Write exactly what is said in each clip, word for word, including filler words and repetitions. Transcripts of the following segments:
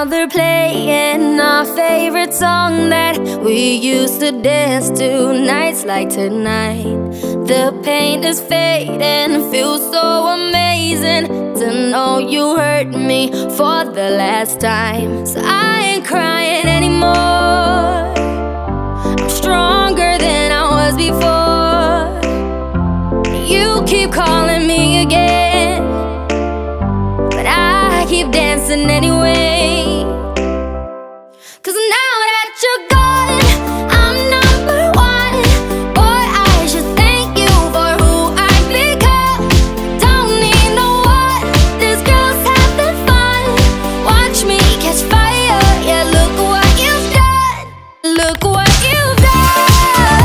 they're playing our favorite song that we used to dance to nights like tonight. The pain is fading, feels so amazing to know you hurt me for the last time. So I ain't crying anymore. I'm stronger than I was before. You keep calling me again, but I keep dancing anyway. Cause now that you're gone, I'm number one. Boy, I should thank you for who I've become. Don't need no one, this girl's having fun. Watch me catch fire, yeah, look what you've done. Look what you've done.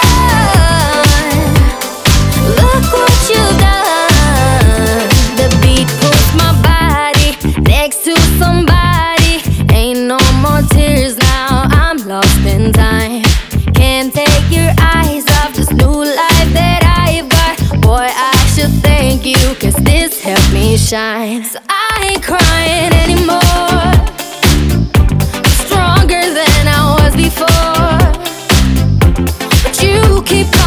Look what you've done. The beat pulls my body next to somebody. Ain't no more tears now, I'm lost in time. Can't take your eyes off this new life that I've got. Boy, I should thank you, cause this helped me shine. So I ain't crying anymore. I'm stronger than I was before. But you keep